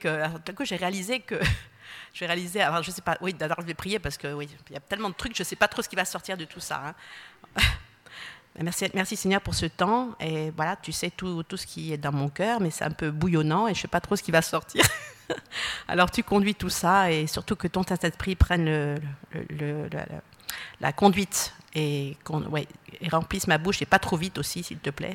alors, d'un coup, j'ai réalisé que... alors je sais pas, oui, d'abord je vais prier parce que oui, il y a tellement de trucs, je ne sais pas trop ce qui va sortir de tout ça. Hein. Merci Seigneur pour ce temps, et voilà, tu sais tout ce qui est dans mon cœur, mais c'est un peu bouillonnant et je ne sais pas trop ce qui va sortir. Alors tu conduis tout ça, et surtout que ton Saint-Esprit prenne la conduite et remplisse ma bouche, et pas trop vite aussi, s'il te plaît.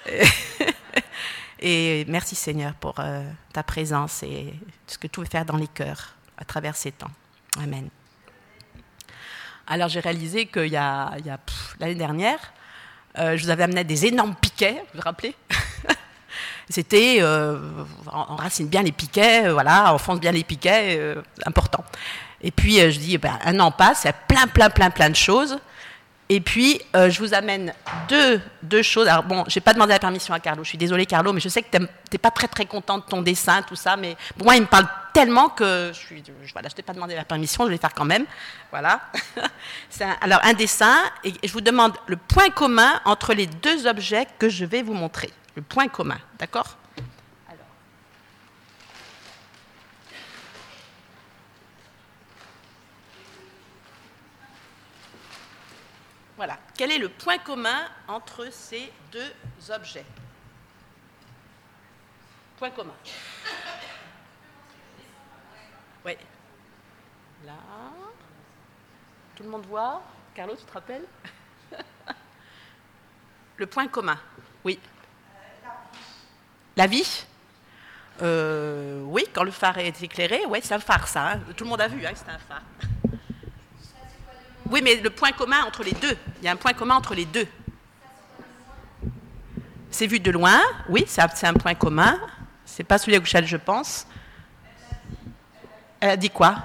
Et merci Seigneur pour ta présence et ce que tu veux faire dans les cœurs à travers ces temps. Amen. Alors j'ai réalisé qu'il y a l'année dernière, je vous avais amené des énormes piquets, vous vous rappelez? C'était, on enracine bien les piquets, voilà, on enfonce bien les piquets, important. Et puis je dis, un an passe, il y a plein de choses. Et puis, je vous amène deux choses. Alors bon, je n'ai pas demandé la permission à Carlo. Je suis désolée, Carlo, mais je sais que tu n'es pas très content de ton dessin, tout ça. Mais pour moi, il me parle tellement que je t'ai pas demandé la permission, je vais le faire quand même. Voilà. Alors, un dessin, et je vous demande le point commun entre les deux objets que je vais vous montrer. Le point commun, d'accord ? Voilà. Quel est le point commun entre ces deux objets? Point commun. Oui. Là. Tout le monde voit? Carlo, tu te rappelles? Le point commun. Oui. La vie. Oui, quand le phare est éclairé, ouais, c'est un phare, ça. Hein. Tout le monde a vu que c'est un phare. Oui, mais le point commun entre les deux. Il y a un point commun entre les deux. C'est vu de loin, oui, c'est un point commun. C'est pas celui à Gouchal, je pense. Elle a dit quoi?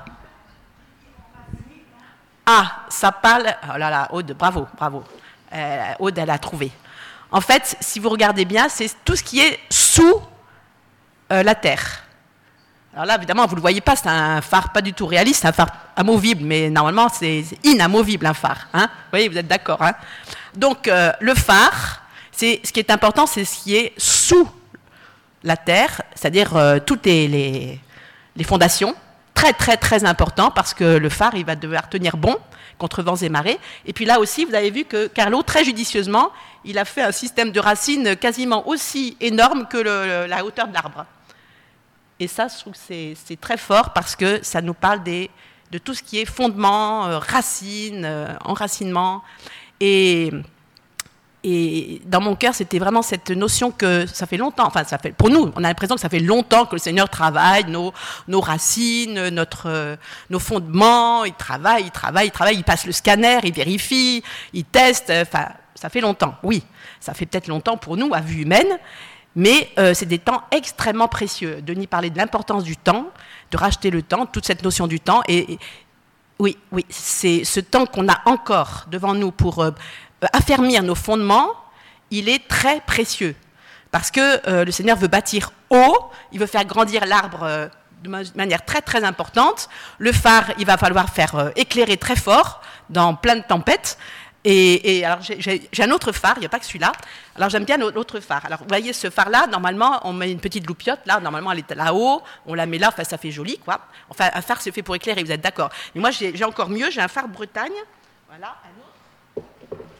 Ah, ça parle... Oh là là, Aude, bravo. Aude, elle a trouvé. En fait, si vous regardez bien, c'est tout ce qui est sous la Terre. Alors là, évidemment, vous ne le voyez pas, c'est un phare pas du tout réaliste, c'est un phare amovible, mais normalement, c'est inamovible, un phare. Hein, vous voyez, vous êtes d'accord, hein? Donc, le phare, ce qui est important, c'est ce qui est sous la Terre, c'est-à-dire toutes les fondations. Très important, parce que le phare, il va devoir tenir bon contre vents et marées. Et puis là aussi, vous avez vu que Carlo, très judicieusement, il a fait un système de racines quasiment aussi énorme que la hauteur de l'arbre. Et ça, je trouve que c'est très fort parce que ça nous parle de tout ce qui est fondement, racines, enracinement. Et dans mon cœur, c'était vraiment cette notion que ça fait longtemps, enfin, pour nous, on a l'impression que ça fait longtemps que le Seigneur travaille nos racines, nos fondements, il travaille, il passe le scanner, il vérifie, il teste, enfin, ça fait longtemps, oui. Ça fait peut-être longtemps pour nous, à vue humaine, mais c'est des temps extrêmement précieux. Denis parlait de l'importance du temps, de racheter le temps, toute cette notion du temps. Et oui, c'est ce temps qu'on a encore devant nous pour affermir nos fondements, il est très précieux. Parce que le Seigneur veut bâtir haut, il veut faire grandir l'arbre de manière très importante. Le phare, il va falloir faire éclairer très fort dans plein de tempêtes. Et alors, j'ai un autre phare, il n'y a pas que celui-là. Alors, j'aime bien l'autre phare. Alors, vous voyez, ce phare-là, normalement, on met une petite loupiote, là, normalement, elle est là-haut, on la met là, enfin, ça fait joli, quoi. Enfin, un phare, c'est fait pour éclairer, vous êtes d'accord. Mais moi, j'ai encore mieux, j'ai un phare Bretagne. Voilà, un autre.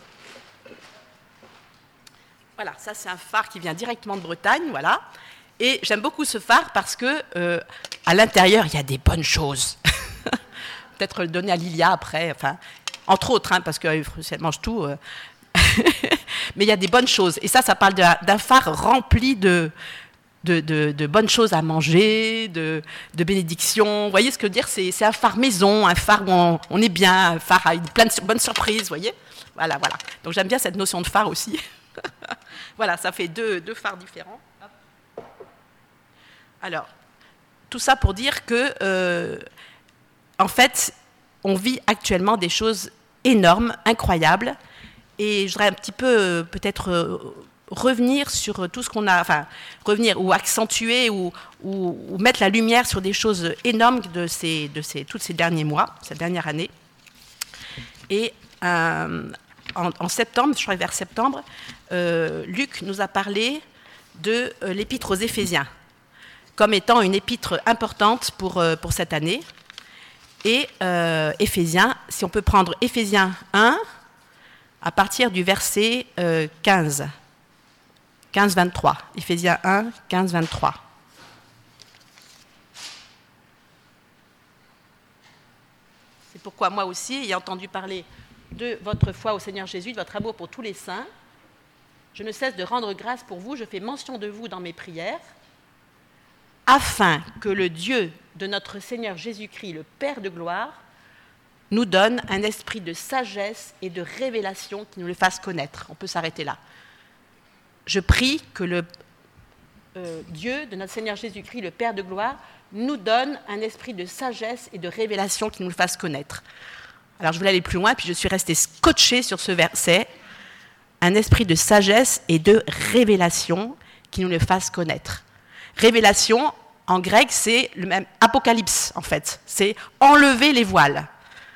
Voilà, ça, c'est un phare qui vient directement de Bretagne, voilà. Et j'aime beaucoup ce phare parce que, à l'intérieur, il y a des bonnes choses. Peut-être le donner à Lilia après, enfin... Entre autres, hein, parce qu'elle mange tout. Mais il y a des bonnes choses. Et ça parle d'un phare rempli de bonnes choses à manger, de bénédictions. Vous voyez ce que je veux dire? C'est un phare maison, un phare où on est bien, un phare avec plein de bonnes surprises, vous voyez? Voilà. Donc j'aime bien cette notion de phare aussi. Voilà, ça fait deux phares différents. Alors, tout ça pour dire que, en fait, on vit actuellement des choses énormes, incroyables, et je voudrais un petit peu peut-être revenir sur tout ce qu'on a, enfin revenir ou accentuer ou mettre la lumière sur des choses énormes de tous ces derniers mois, cette dernière année. Et en septembre, je crois vers septembre, Luc nous a parlé de l'épître aux Éphésiens. comme étant une épître importante pour cette année. Et Éphésiens, si on peut prendre Éphésiens 1, à partir du verset 15, 23. Éphésiens 1, 15, 23. C'est pourquoi moi aussi, ayant entendu parler de votre foi au Seigneur Jésus, de votre amour pour tous les saints, je ne cesse de rendre grâce pour vous, je fais mention de vous dans mes prières, afin que le Dieu de notre Seigneur Jésus-Christ, le Père de gloire, nous donne un esprit de sagesse et de révélation qui nous le fasse connaître. On peut s'arrêter là. Je prie que le Dieu de notre Seigneur Jésus-Christ, le Père de gloire, nous donne un esprit de sagesse et de révélation qui nous le fasse connaître. Alors je voulais aller plus loin, puis je suis restée scotchée sur ce verset. Un esprit de sagesse et de révélation qui nous le fasse connaître. Révélation, en grec, c'est le même apocalypse, en fait. C'est enlever les voiles.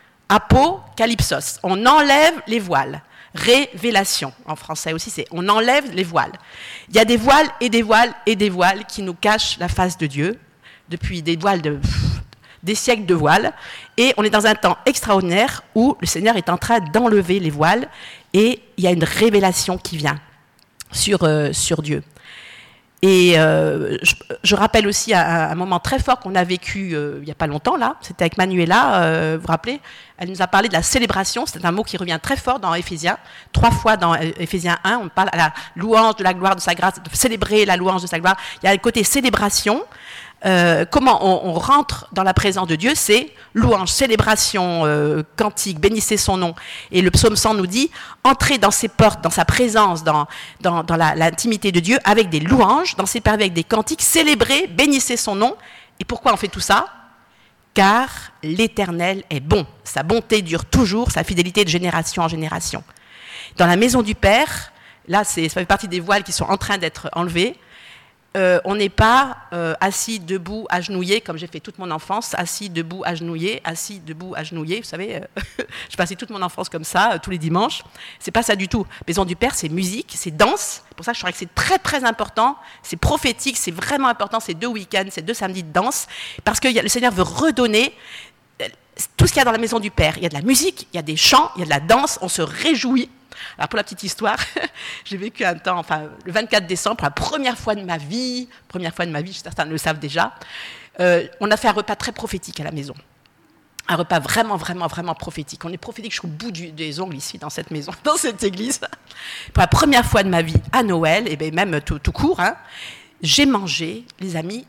Apocalypsos, on enlève les voiles. Révélation, en français aussi, c'est on enlève les voiles. Il y a des voiles et des voiles et des voiles qui nous cachent la face de Dieu, depuis des voiles des siècles de voiles, et on est dans un temps extraordinaire où le Seigneur est en train d'enlever les voiles, et il y a une révélation qui vient sur Dieu. Et je rappelle aussi un moment très fort qu'on a vécu il n'y a pas longtemps, là, c'était avec Manuela, vous vous rappelez, elle nous a parlé de la célébration, c'est un mot qui revient très fort dans Éphésiens, 3 fois dans Éphésiens 1, on parle à la louange de la gloire de sa grâce, de célébrer la louange de sa gloire, il y a le côté célébration. Comment on rentre dans la présence de Dieu, c'est louange, célébration, cantique, bénissez son nom. Et le psaume 100 nous dit, entrez dans ses portes, dans sa présence, dans l'intimité de Dieu, avec des louanges, dans ses portes avec des cantiques, célébrez, bénissez son nom. Et pourquoi on fait tout ça ? Car l'Éternel est bon, sa bonté dure toujours, sa fidélité de génération en génération. Dans la maison du Père, là ça fait partie des voiles qui sont en train d'être enlevées. On n'est pas assis, debout, agenouillé, comme j'ai fait toute mon enfance, assis, debout, agenouillé, vous savez, je passais toute mon enfance comme ça, tous les dimanches. C'est pas ça du tout. Maison du Père, c'est musique, c'est danse. Pour ça, je crois que c'est très, très important. C'est prophétique, c'est vraiment important, ces 2 week-ends, ces 2 samedis de danse, parce que le Seigneur veut redonner tout ce qu'il y a dans la Maison du Père. Il y a de la musique, il y a des chants, il y a de la danse, on se réjouit. Alors pour la petite histoire, j'ai vécu un temps, le 24 décembre, pour la première fois de ma vie, certains le savent déjà, on a fait un repas très prophétique à la maison. Un repas vraiment, vraiment, vraiment prophétique. On est prophétique jusqu'au bout des ongles ici, dans cette maison, dans cette église. Pour la première fois de ma vie, à Noël, et bien même tout court, j'ai mangé, les amis,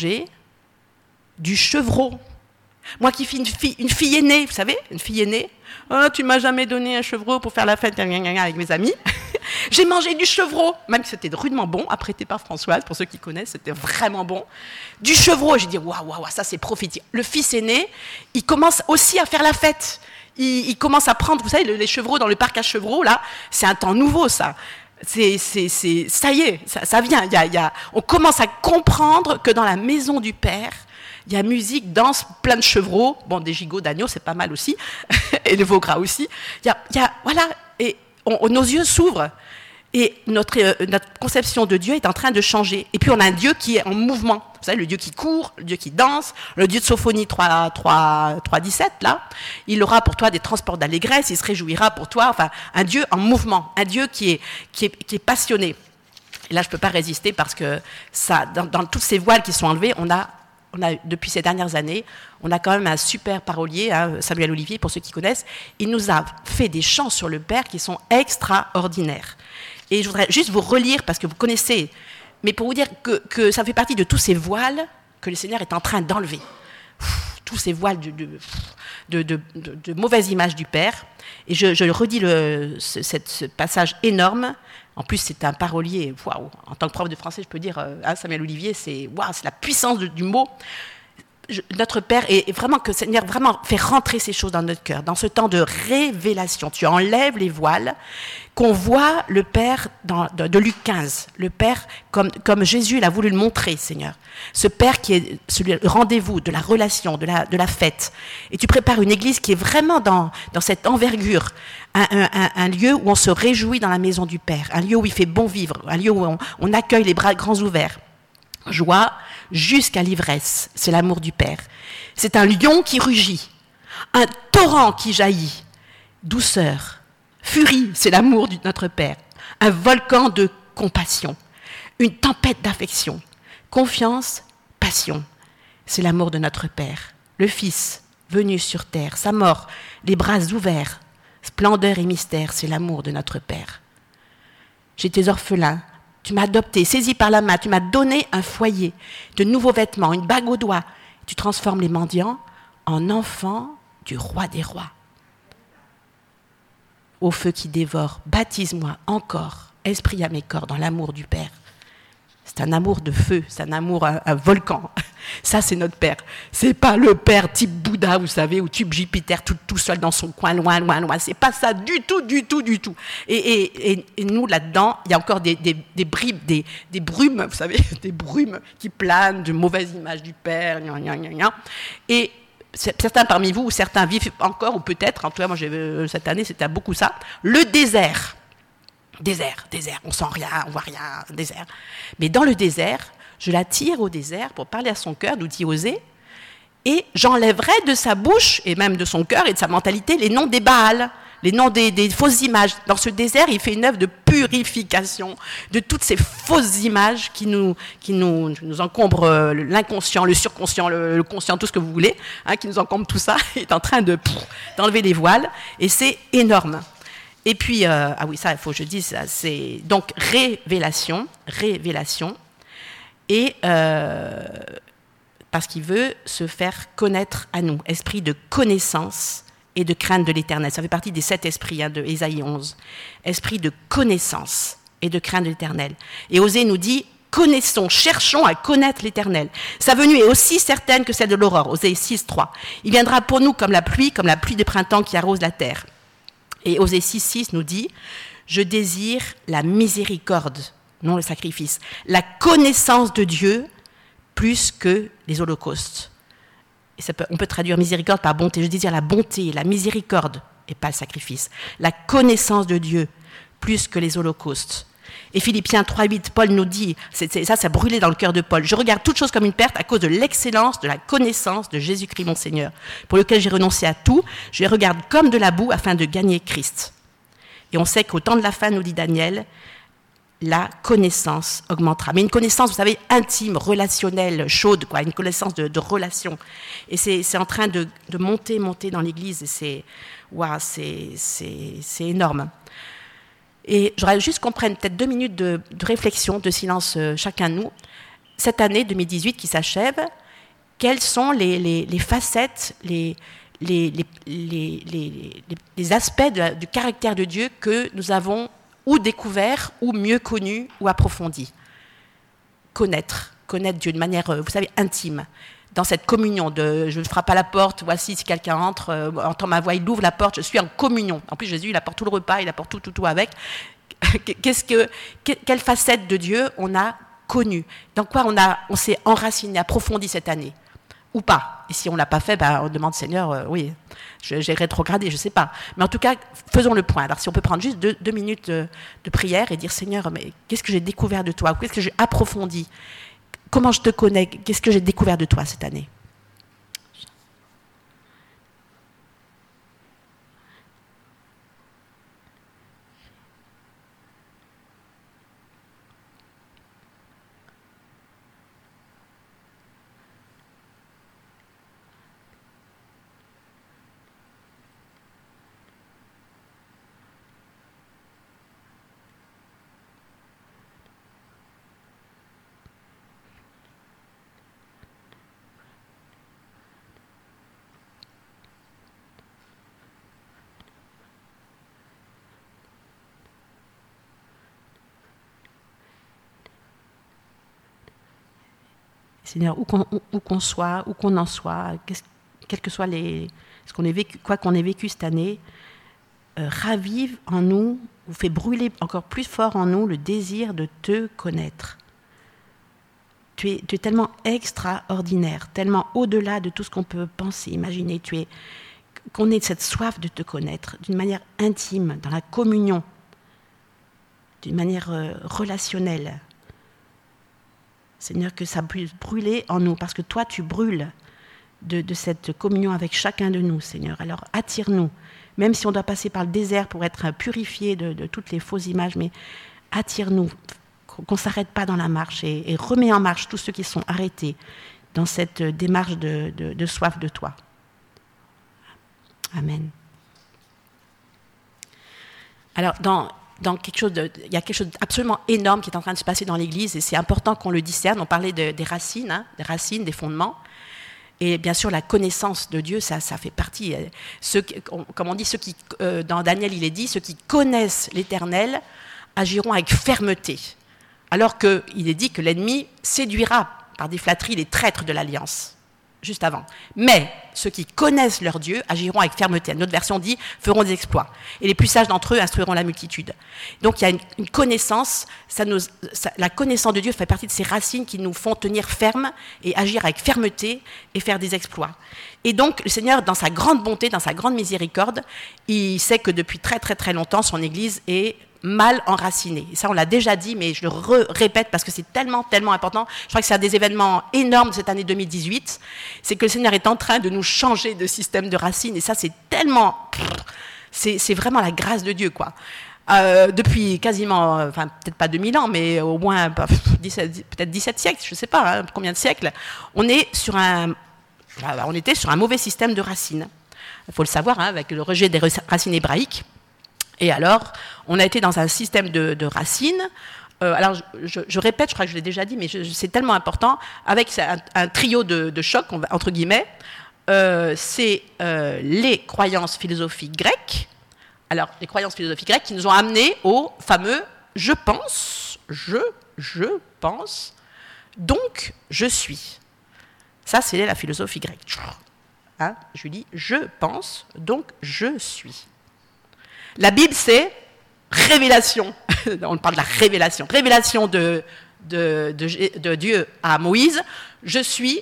du chevreau. Moi qui suis une fille aînée, vous savez, une fille aînée. Oh, tu m'as jamais donné un chevreau pour faire la fête avec mes amis. J'ai mangé du chevreau, même que c'était rudement bon, apprêté par Françoise, pour ceux qui connaissent, c'était vraiment bon. Du chevreau, j'ai dit, waouh, ça c'est prophétique. Le fils aîné, il commence aussi à faire la fête. Il commence à prendre, vous savez, les chevreaux dans le parc à chevreaux, là, c'est un temps nouveau, ça. Ça y est, ça vient. On commence à comprendre que dans la maison du Père, il y a musique, danse, plein de chevreaux, bon, des gigots d'agneau, c'est pas mal aussi, et de veau gras aussi. Voilà, et nos yeux s'ouvrent, et notre conception de Dieu est en train de changer. Et puis on a un Dieu qui est en mouvement. Vous savez, le Dieu qui court, le Dieu qui danse, le Dieu de Sophonie 3.17, là, il aura pour toi des transports d'allégresse, il se réjouira pour toi, enfin, un Dieu en mouvement, un Dieu qui est passionné. Et là, je ne peux pas résister parce que ça, dans toutes ces voiles qui sont enlevées, on a, depuis ces dernières années, on a quand même un super parolier, Samuel Olivier, pour ceux qui connaissent. Il nous a fait des chants sur le Père qui sont extraordinaires. Et je voudrais juste vous relire, parce que vous connaissez, mais pour vous dire que ça fait partie de tous ces voiles que le Seigneur est en train d'enlever. Tous ces voiles de mauvaises images du Père. Et je redis ce passage énorme. En plus, c'est un parolier, waouh. En tant que prof de français, je peux dire, Samuel Olivier, c'est la puissance du mot. Notre Père, et vraiment que le Seigneur vraiment fait rentrer ces choses dans notre cœur, dans ce temps de révélation. Tu enlèves les voiles, qu'on voit le Père de Luc 15, le Père comme Jésus l'a voulu le montrer, Seigneur. Ce Père qui est le rendez-vous de la relation, de la fête. Et tu prépares une église qui est vraiment dans cette envergure, un lieu où on se réjouit dans la maison du Père, un lieu où il fait bon vivre, un lieu où on accueille les bras grands ouverts. Joie, jusqu'à l'ivresse, c'est l'amour du Père. C'est un lion qui rugit, un torrent qui jaillit, douceur, furie, c'est l'amour de notre Père, un volcan de compassion, une tempête d'affection, confiance, passion, c'est l'amour de notre Père. Le Fils, venu sur terre, sa mort, les bras ouverts, splendeur et mystère, c'est l'amour de notre Père. J'étais orphelin, tu m'as adopté, saisi par la main, tu m'as donné un foyer, de nouveaux vêtements, une bague au doigt. Tu transformes les mendiants en enfants du roi des rois. Au feu qui dévore, baptise-moi encore, esprit à mes corps, dans l'amour du Père. C'est un amour de feu, c'est un amour, un volcan. Ça, c'est notre Père. C'est pas le Père type Bouddha, vous savez, ou type Jupiter, tout seul dans son coin, loin. C'est pas ça du tout. Et nous, là-dedans, il y a encore des bribes, des brumes, vous savez, des brumes qui planent, de mauvaises images du Père, Et certains parmi vous, ou certains vivent encore, ou peut-être, en tout cas, moi, cette année, c'était beaucoup ça, le désert. Désert, on sent rien, on voit rien, désert. Mais dans le désert, je l'attire au désert pour parler à son cœur, nous dit Osée, et j'enlèverai de sa bouche, et même de son cœur et de sa mentalité, les noms des Baals, les noms des fausses images. Dans ce désert, il fait une œuvre de purification de toutes ces fausses images qui nous encombrent l'inconscient, le surconscient, le conscient, tout ce que vous voulez, qui nous encombre tout ça, il est en train d'enlever les voiles, et c'est énorme. Et puis, ça, il faut que je dise, ça, c'est donc révélation, et parce qu'il veut se faire connaître à nous, esprit de connaissance et de crainte de l'Éternel. Ça fait partie des 7 esprits de Ésaïe 11. Esprit de connaissance et de crainte de l'Éternel. Et Osée nous dit, connaissons, cherchons à connaître l'Éternel. Sa venue est aussi certaine que celle de l'aurore, Osée 6, 3. Il viendra pour nous comme la pluie de printemps qui arrose la terre. Et Osée 6 nous dit « Je désire la miséricorde, non le sacrifice, la connaissance de Dieu plus que les holocaustes. » On peut traduire miséricorde par bonté. Je désire la bonté, la miséricorde, et pas le sacrifice. La connaissance de Dieu plus que les holocaustes. Et Philippiens 3,8, Paul nous dit, ça brûlait dans le cœur de Paul, « Je regarde toute chose comme une perte à cause de l'excellence de la connaissance de Jésus-Christ mon Seigneur, pour lequel j'ai renoncé à tout, je les regarde comme de la boue afin de gagner Christ. » Et on sait qu'au temps de la fin, nous dit Daniel, la connaissance augmentera. Mais une connaissance, vous savez, intime, relationnelle, chaude, quoi, une connaissance de relation. Et c'est en train de monter dans l'Église, et c'est énorme. Et j'aurais juste qu'on prenne peut-être 2 minutes de réflexion, de silence chacun de nous. Cette année 2018 qui s'achève, quelles sont les facettes, les aspects du caractère de Dieu que nous avons ou découvert, ou mieux connu, ou approfondi. Connaître Dieu de manière, vous savez, intime. Dans cette communion de je ne frappe à la porte, voici si quelqu'un entre, entend ma voix, il ouvre la porte, je suis en communion. En plus, Jésus, il apporte tout le repas, il apporte tout avec. Quelle facette de Dieu on a connue? Dans quoi on s'est enraciné, approfondi cette année? Ou pas? Et si on ne l'a pas fait, on demande Seigneur, oui, j'ai rétrogradé, je ne sais pas. Mais en tout cas, faisons le point. Alors si on peut prendre juste 2 minutes de prière et dire Seigneur, mais qu'est-ce que j'ai découvert de toi? Qu'est-ce que j'ai approfondi? Comment je te connais? Qu'est-ce que j'ai découvert de toi cette année? Seigneur, où qu'on soit, où qu'on en soit, quel que soit quoi qu'on ait vécu cette année, ravive en nous, ou fait brûler encore plus fort en nous le désir de te connaître. Tu es tellement extraordinaire, tellement au-delà de tout ce qu'on peut penser, imaginer. Qu'on ait cette soif de te connaître d'une manière intime, dans la communion, d'une manière relationnelle. Seigneur, que ça puisse brûler en nous, parce que toi, tu brûles de cette communion avec chacun de nous, Seigneur. Alors, attire-nous, même si on doit passer par le désert pour être purifié de toutes les fausses images, mais attire-nous, qu'on ne s'arrête pas dans la marche et remets en marche tous ceux qui sont arrêtés dans cette démarche de soif de toi. Amen. Alors, il y a quelque chose d'absolument énorme qui est en train de se passer dans l'Église, et c'est important qu'on le discerne. On parlait des racines, des fondements. Et bien sûr, la connaissance de Dieu, ça fait partie. Comme on dit, dans Daniel, il est dit, ceux qui connaissent l'Éternel agiront avec fermeté. Alors qu'il est dit que l'ennemi séduira par des flatteries les traîtres de l'Alliance, juste avant. Mais ceux qui connaissent leur Dieu agiront avec fermeté. Notre version dit, feront des exploits. Et les plus sages d'entre eux instruiront la multitude. Donc il y a une connaissance, la connaissance de Dieu fait partie de ces racines qui nous font tenir ferme et agir avec fermeté et faire des exploits. Et donc le Seigneur, dans sa grande bonté, dans sa grande miséricorde, il sait que depuis très très très longtemps, son Église est mal enraciné. Et ça, on l'a déjà dit, mais je le répète parce que c'est tellement, tellement important. Je crois que c'est un des événements énormes de cette année 2018. C'est que le Seigneur est en train de nous changer de système de racines. Et ça, c'est tellement... C'est vraiment la grâce de Dieu, quoi. Depuis quasiment, enfin, peut-être pas 2000 ans, mais au moins peut-être 17 siècles, je ne sais pas combien de siècles, on était sur un mauvais système de racines. Il faut le savoir, avec le rejet des racines hébraïques. Et alors, on a été dans un système de racines. Alors, je répète, je crois que je l'ai déjà dit, mais c'est tellement important, avec un trio de chocs, entre guillemets. C'est les croyances philosophiques grecques. Alors, les croyances philosophiques grecques qui nous ont amenés au fameux « je pense, je pense, donc je suis ». Ça, c'est la philosophie grecque. Hein, je lui dis « je pense, donc je suis ». La Bible, c'est révélation. On parle de la révélation. Révélation de Dieu à Moïse. Je suis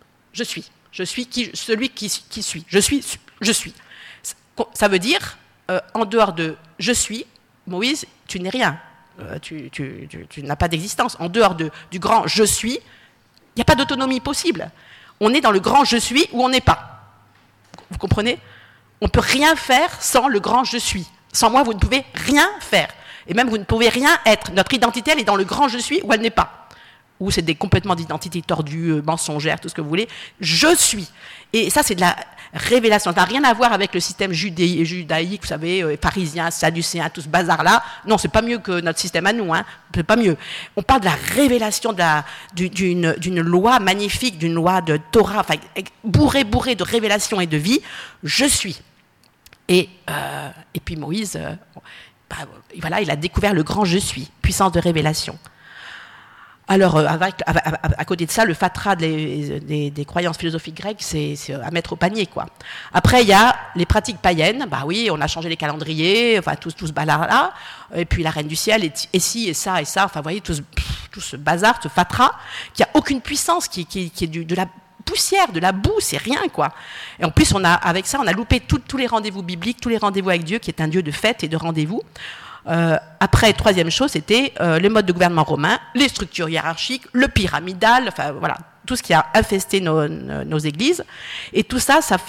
celui qui suis. Je suis. Ça veut dire, en dehors de je suis, Moïse, tu n'es rien. Tu n'as pas d'existence. En dehors du grand je suis, il n'y a pas d'autonomie possible. On est dans le grand je suis ou on n'est pas. Vous comprenez ? On ne peut rien faire sans le grand je suis. Sans moi, vous ne pouvez rien faire. Et même, vous ne pouvez rien être. Notre identité, elle est dans le grand je suis ou elle n'est pas. Ou c'est des complètement d'identité tordue, mensongère, tout ce que vous voulez. Je suis. Et ça, c'est de la révélation. Ça n'a rien à voir avec le système judaïque, vous savez, parisien, sadducéen, tout ce bazar-là. Non, c'est pas mieux que notre système à nous. Hein. C'est pas mieux. On parle de la révélation d'une loi magnifique, d'une loi de Torah, enfin, bourrée de révélation et de vie. Je suis. Et puis Moïse, voilà, il a découvert le grand je suis, puissance de révélation. Alors, à côté de ça, le fatras des croyances philosophiques grecques, c'est à mettre au panier, quoi. Après, il y a les pratiques païennes. Bah oui, on a changé les calendriers, enfin tout ce bazar-là. Et puis la reine du ciel, et ci, et ça, et ça. Enfin, vous voyez, tout ce bazar, ce fatras, qui a aucune puissance, qui est de la poussière, de la boue, c'est rien, quoi. Et en plus, avec ça, on a loupé tous les rendez-vous bibliques, tous les rendez-vous avec Dieu, qui est un Dieu de fête et de rendez-vous. Après, troisième chose, c'était le mode de gouvernement romain, les structures hiérarchiques, le pyramidal, enfin voilà, tout ce qui a infesté nos églises. Et tout ça, ça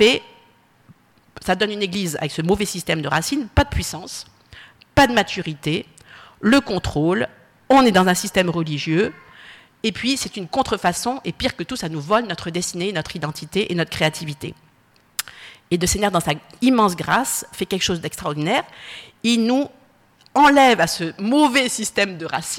donne une église avec ce mauvais système de racines, pas de puissance, pas de maturité, le contrôle, on est dans un système religieux. Et puis, c'est une contrefaçon, et pire que tout, ça nous vole notre destinée, notre identité et notre créativité. Et le Seigneur, dans sa immense grâce, fait quelque chose d'extraordinaire. Il nous enlève à ce mauvais système de racines,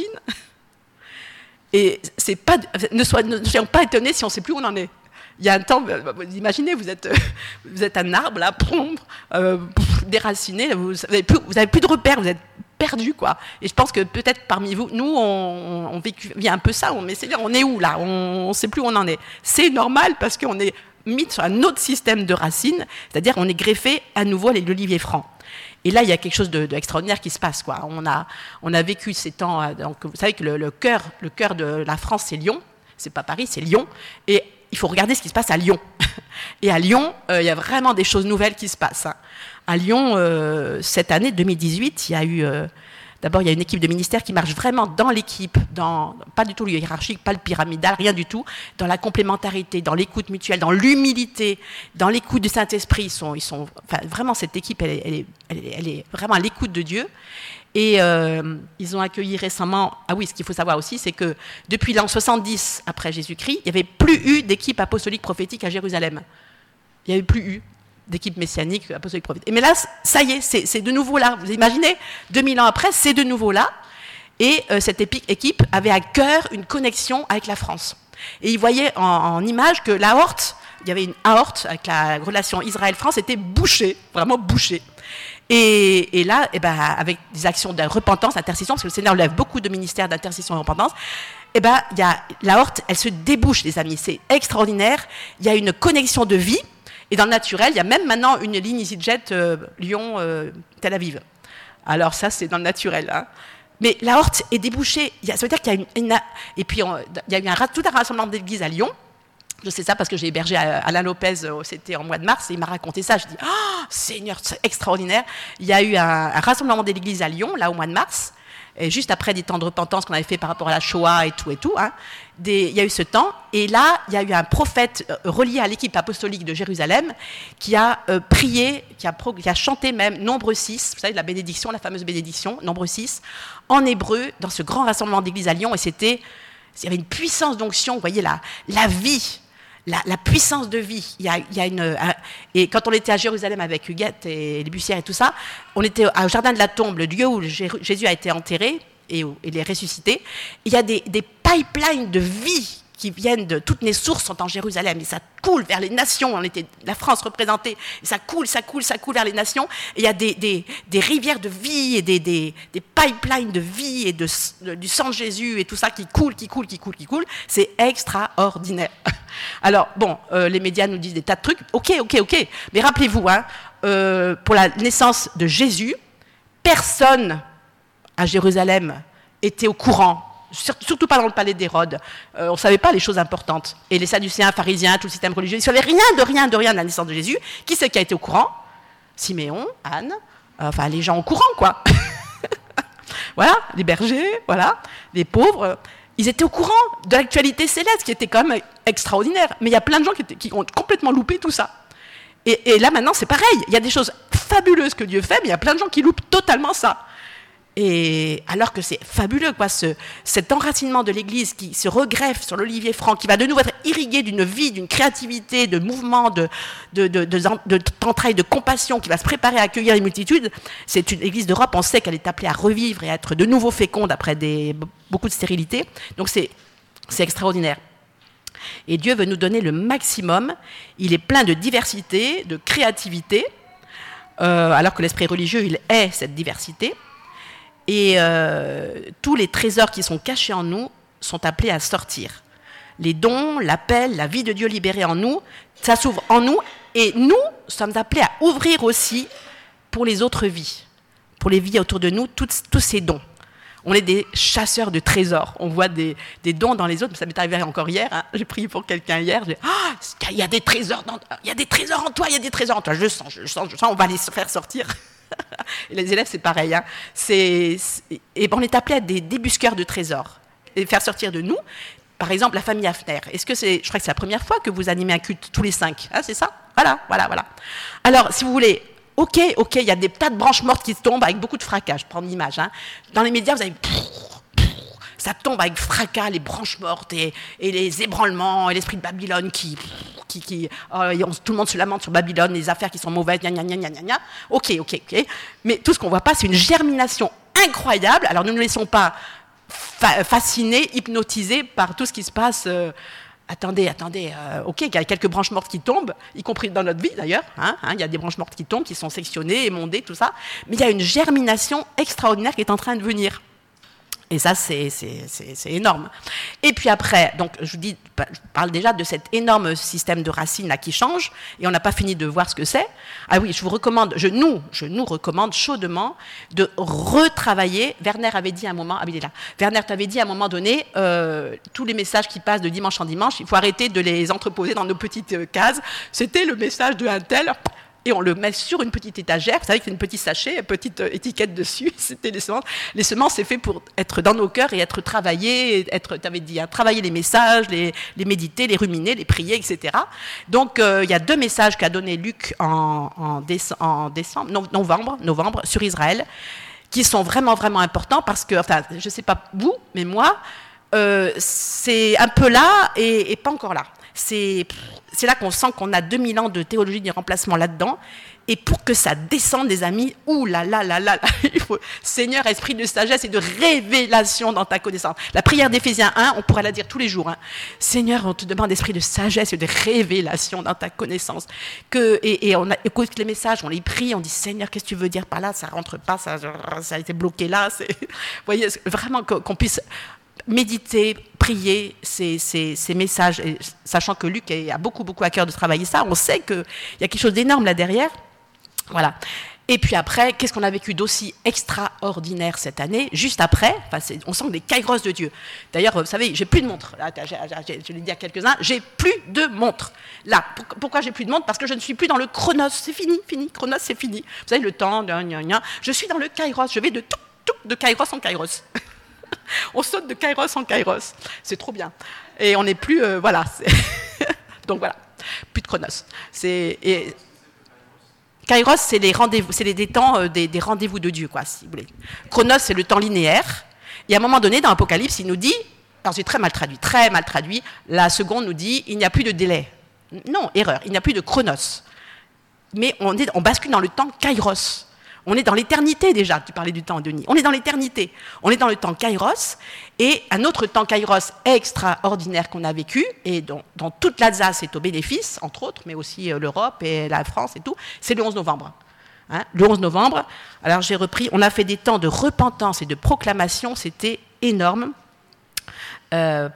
et ne soyons pas étonnés si on ne sait plus où on en est. Il y a un temps, imaginez, vous êtes un arbre, là, déraciné, vous n'avez plus de repères, vous êtes perdu, quoi. Et je pense que peut-être parmi vous, nous, on vit un peu ça, mais Seigneur, on est où, là ? On ne sait plus où on en est. C'est normal, parce qu'on est mis sur un autre système de racines, c'est-à-dire on est greffé à nouveau à l'olivier franc. Et là, il y a quelque chose d'extraordinaire qui se passe, quoi. On a vécu ces temps, donc vous savez que le cœur de la France, c'est Lyon, c'est pas Paris, c'est Lyon, et il faut regarder ce qui se passe à Lyon. Et à Lyon, il y a vraiment des choses nouvelles qui se passent. Hein. À Lyon, cette année 2018, il y a eu... D'abord, il y a une équipe de ministère qui marche vraiment dans l'équipe, pas du tout le hiérarchique, pas le pyramidal, rien du tout, dans la complémentarité, dans l'écoute mutuelle, dans l'humilité, dans l'écoute du Saint-Esprit. Vraiment, cette équipe, elle est vraiment à l'écoute de Dieu. Et ils ont accueilli récemment... Ah oui, ce qu'il faut savoir aussi, c'est que depuis l'an 70 après Jésus-Christ, il n'y avait plus eu d'équipe apostolique prophétique à Jérusalem. Il n'y avait plus eu d'équipe messianique apostolique prophétique. Mais là, ça y est, c'est de nouveau là. Vous imaginez, 2000 ans après, c'est de nouveau là. Et cette équipe avait à cœur une connexion avec la France. Et ils voyaient en image que l'aorte, il y avait une aorte avec la relation Israël-France, était bouchée, vraiment bouchée. Et là, avec des actions de repentance, d'intercession, parce que le Seigneur lève beaucoup de ministères d'intercession et de repentance, l'aorte, elle se débouche, les amis. C'est extraordinaire. Il y a une connexion de vie. Et dans le naturel, il y a même maintenant une ligne EasyJet Lyon-Tel Aviv. Alors ça, c'est dans le naturel. Hein. Mais l'aorte est débouchée. Ça veut dire qu'il y a et puis, il y a eu tout un rassemblement d'églises à Lyon. Je sais ça parce que j'ai hébergé Alain Lopez, c'était en mois de mars, et il m'a raconté ça. Je dis, Seigneur, c'est extraordinaire. Il y a eu un rassemblement d'églises à Lyon, là, au mois de mars, et juste après des temps de repentance qu'on avait fait par rapport à la Shoah et tout. Hein. Il y a eu ce temps, et là, il y a eu un prophète relié à l'équipe apostolique de Jérusalem qui a prié, qui a chanté même Nombre 6, vous savez, la bénédiction, la fameuse bénédiction, Nombre 6, en hébreu, dans ce grand rassemblement d'églises à Lyon, et il y avait une puissance d'onction, vous voyez, la vie. La puissance de vie, et quand on était à Jérusalem avec Huguette et les Bussières et tout ça, on était au Jardin de la Tombe, le lieu où Jésus a été enterré et il est ressuscité. Il y a des pipelines de vie qui viennent toutes les sources sont en Jérusalem et ça coule vers les nations. On était la France représentée, et ça coule vers les nations. Et il y a des rivières de vie et des pipelines de vie et du sang de Jésus et tout ça qui coule. C'est extraordinaire. Alors bon, les médias nous disent des tas de trucs. Ok. Mais rappelez-vous, hein, pour la naissance de Jésus, personne à Jérusalem était au courant. Surtout pas dans le palais d'Hérode. On ne savait pas les choses importantes. Et les Sadducéens, pharisiens, tout le système religieux, ils ne savaient rien de la naissance de Jésus. Qui c'est qui a été au courant? Siméon, Anne, les gens au courant, quoi. Voilà, les bergers, voilà, les pauvres. Ils étaient au courant de l'actualité céleste, qui était quand même extraordinaire. Mais il y a plein de gens qui ont complètement loupé tout ça. Et là, maintenant, c'est pareil. Il y a des choses fabuleuses que Dieu fait, mais il y a plein de gens qui loupent totalement ça. Et alors que c'est fabuleux, quoi, cet enracinement de l'Église qui se regreffe sur l'olivier franc, qui va de nouveau être irrigué d'une vie, d'une créativité, de mouvement, d'entrailles, de compassion, qui va se préparer à accueillir les multitudes. C'est une Église d'Europe, on sait qu'elle est appelée à revivre et à être de nouveau féconde après beaucoup de stérilité. Donc c'est extraordinaire. Et Dieu veut nous donner le maximum. Il est plein de diversité, de créativité, alors que l'esprit religieux, il est cette diversité. Et tous les trésors qui sont cachés en nous sont appelés à sortir. Les dons, l'appel, la vie de Dieu libérée en nous, ça s'ouvre en nous. Et nous sommes appelés à ouvrir aussi pour les autres vies, pour les vies autour de nous, tous ces dons. On est des chasseurs de trésors. On voit des dons dans les autres. Ça m'est arrivé encore hier. Hein. J'ai prié pour quelqu'un hier. J'ai dit, il y a des trésors il y a des trésors en toi, il y a des trésors en toi. Je le sens, on va les faire sortir. Et les élèves, c'est pareil. Hein. On est appelé à des débusqueurs de trésors. Et faire sortir de nous, par exemple, la famille Hafner. Je crois que c'est la première fois que vous animez un culte tous les 5. Hein, c'est ça ? Voilà. Alors, si vous voulez, ok, il y a des tas de branches mortes qui tombent avec beaucoup de fracas. Je prends l'image. Hein. Dans les médias, vous avez... Ça tombe avec fracas, les branches mortes et les ébranlements et l'esprit de Babylone qui tout le monde se lamente sur Babylone, les affaires qui sont mauvaises, gna. Ok. Mais tout ce qu'on ne voit pas, c'est une germination incroyable. Alors ne nous laissons pas fascinés, hypnotisés par tout ce qui se passe. Attendez, ok, il y a quelques branches mortes qui tombent, y compris dans notre vie d'ailleurs. Il y a des branches mortes qui tombent, qui sont sectionnées, émondées, tout ça. Mais il y a une germination extraordinaire qui est en train de venir. Et ça, c'est énorme. Et puis après, donc je parle déjà de cet énorme système de racines là qui change, et on n'a pas fini de voir ce que c'est. Ah oui, je nous recommande chaudement de retravailler. Werner avait dit à un moment, il est là. Werner t'avait dit à un moment donné, tous les messages qui passent de dimanche en dimanche, il faut arrêter de les entreposer dans nos petites cases. C'était le message de un tel. et on le met sur une petite étagère. Vous savez qu'il y a une petite sachet, une petite étiquette dessus. C'était les semences. Les semences, c'est fait pour être dans nos cœurs et être travaillé, tu avais dit, hein, travailler les messages, les méditer, les ruminer, les prier, etc. Donc, il y a 2 messages qu'a donné Luc en novembre, sur Israël, qui sont vraiment, vraiment importants parce que, enfin, je ne sais pas vous, mais moi, c'est un peu là et pas encore là. C'est là qu'on sent qu'on a 2000 ans de théologie du remplacement là-dedans. Et pour que ça descende, les amis, il faut Seigneur, esprit de sagesse et de révélation dans ta connaissance. La prière d'Éphésiens 1, on pourrait la dire tous les jours. Hein. Seigneur, on te demande esprit de sagesse et de révélation dans ta connaissance. Et on écoute les messages, on les prie, on dit Seigneur, qu'est-ce que tu veux dire par là? Ça rentre pas, ça a été bloqué là. Vous voyez, vraiment qu'on puisse méditer, prier ces messages, et sachant que Luc a beaucoup à cœur de travailler ça, on sait qu'il y a quelque chose d'énorme là derrière. Voilà. Et puis après, qu'est-ce qu'on a vécu d'aussi extraordinaire cette année? Juste après, on sent les kairos de Dieu. D'ailleurs, vous savez, j'ai plus de montre. Là, je l'ai dit à quelques-uns, j'ai plus de montre. Là, pourquoi j'ai plus de montre? Parce que je ne suis plus dans le chronos. C'est fini. Chronos, c'est fini. Vous savez, le temps, je suis dans le kairos. Je vais de kairos en kairos. On saute de kairos en kairos. C'est trop bien. Et on n'est plus... voilà. Donc voilà, plus de chronos. Kairos, c'est les rendez-vous, c'est des temps, des rendez-vous de Dieu, quoi, si vous voulez. Chronos, c'est le temps linéaire. Et à un moment donné, dans l'Apocalypse, il nous dit, alors j'ai très mal traduit, la seconde nous dit, il n'y a plus de délai. Non, erreur, il n'y a plus de chronos. Mais on bascule dans le temps kairos. On est dans l'éternité déjà, tu parlais du temps, Denis. On est dans l'éternité. On est dans le temps kairos. Et un autre temps kairos extraordinaire qu'on a vécu, et dans toute l'Alsace est au bénéfice, entre autres, mais aussi l'Europe et la France et tout, c'est le 11 novembre. Hein, le 11 novembre, alors j'ai repris, on a fait des temps de repentance et de proclamation, c'était énorme. On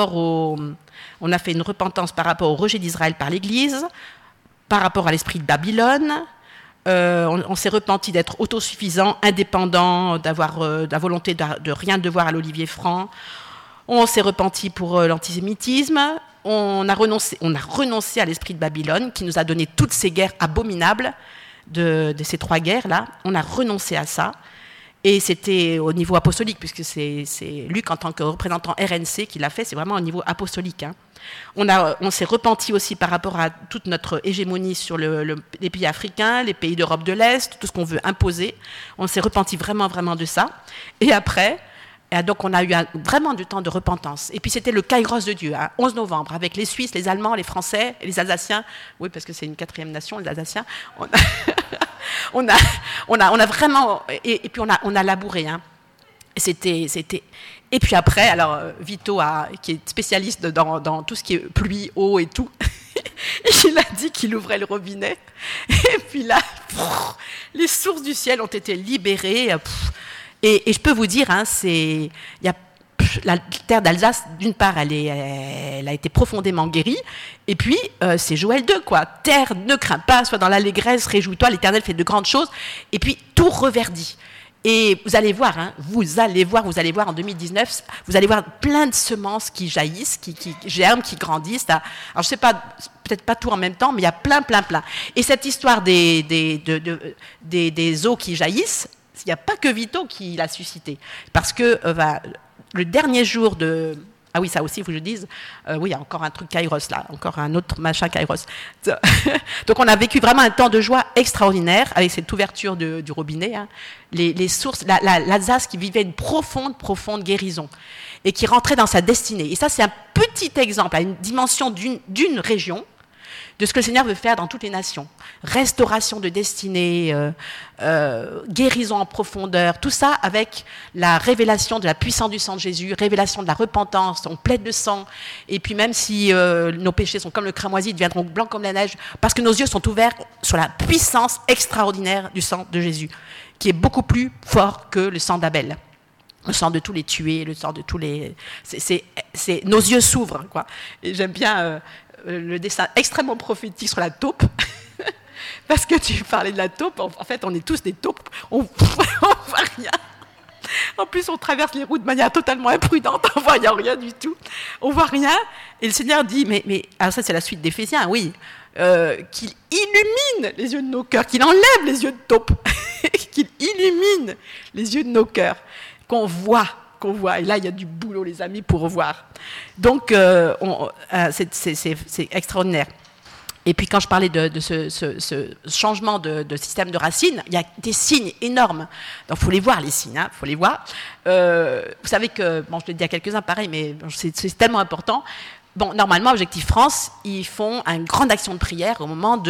a fait une repentance par rapport au rejet d'Israël par l'Église, par rapport à l'esprit de Babylone. On s'est repenti d'être autosuffisant, indépendant, d'avoir la volonté de rien devoir à l'Olivier Franc. On s'est repenti pour l'antisémitisme. On a renoncé à l'esprit de Babylone qui nous a donné toutes ces guerres abominables de ces 3 guerres-là. On a renoncé à ça. Et c'était au niveau apostolique, puisque c'est Luc, en tant que représentant RNC, qui l'a fait, c'est vraiment au niveau apostolique. Hein. On s'est repenti aussi par rapport à toute notre hégémonie sur les pays africains, les pays d'Europe de l'Est, tout ce qu'on veut imposer. On s'est repenti vraiment, vraiment de ça. Et après, donc on a eu vraiment du temps de repentance. Et puis c'était le kairos de Dieu, hein, 11 novembre, avec les Suisses, les Allemands, les Français et les Alsaciens. Oui, parce que c'est une 4e nation, les Alsaciens. On a vraiment... Et puis on a labouré. Hein. C'était... Et puis après, alors Vito, qui est spécialiste dans tout ce qui est pluie, eau et tout, il a dit qu'il ouvrait le robinet. Et puis là, les sources du ciel ont été libérées. Et je peux vous dire, hein, la terre d'Alsace, d'une part, elle a été profondément guérie. Et puis, c'est Joël 2, quoi. Terre, ne crains pas, sois dans l'allégresse, réjouis-toi, l'Éternel fait de grandes choses. Et puis, tout reverdit. Et vous allez voir, hein, vous allez voir en 2019, vous allez voir plein de semences qui jaillissent, qui germent, qui grandissent. Alors, je ne sais pas, peut-être pas tout en même temps, mais il y a plein. Et cette histoire des eaux qui jaillissent, il n'y a pas que Vito qui l'a suscité. Parce que le dernier jour de... Ah oui, ça aussi, il faut que je dise. Oui, il y a encore un truc Kairos là, encore un autre machin Kairos. Donc on a vécu vraiment un temps de joie extraordinaire avec cette ouverture du robinet. Hein. Les sources, l'Alsace qui vivait une profonde guérison et qui rentrait dans sa destinée. Et ça, c'est un petit exemple, à une dimension d'une région, de ce que le Seigneur veut faire dans toutes les nations. Restauration de destinée, guérison en profondeur, tout ça avec la révélation de la puissance du sang de Jésus, révélation de la repentance, on plaide le sang, et puis même si nos péchés sont comme le cramoisi, ils deviendront blancs comme la neige, parce que nos yeux sont ouverts sur la puissance extraordinaire du sang de Jésus, qui est beaucoup plus fort que le sang d'Abel. Le sang de tous les tués, le sang de tous les... nos yeux s'ouvrent, quoi. Et j'aime bien... le dessin extrêmement prophétique sur la taupe, parce que tu parlais de la taupe, en fait on est tous des taupes, on voit rien. En plus on traverse les routes de manière totalement imprudente, en voyant rien du tout, on voit rien, et le Seigneur dit, mais alors ça c'est la suite d'Éphésiens, oui, qu'il illumine les yeux de nos cœurs, qu'il enlève les yeux de taupe, qu'il illumine les yeux de nos cœurs, qu'on voit. Et là, il y a du boulot, les amis, pour voir. Donc, c'est extraordinaire. Et puis, quand je parlais de ce changement de système de racines, il y a des signes énormes. Donc, il faut les voir, les signes, faut les voir. Vous savez que, je l'ai dit à quelques-uns, pareil, mais c'est tellement important. Bon, normalement, Objectif France, ils font une grande action de prière au moment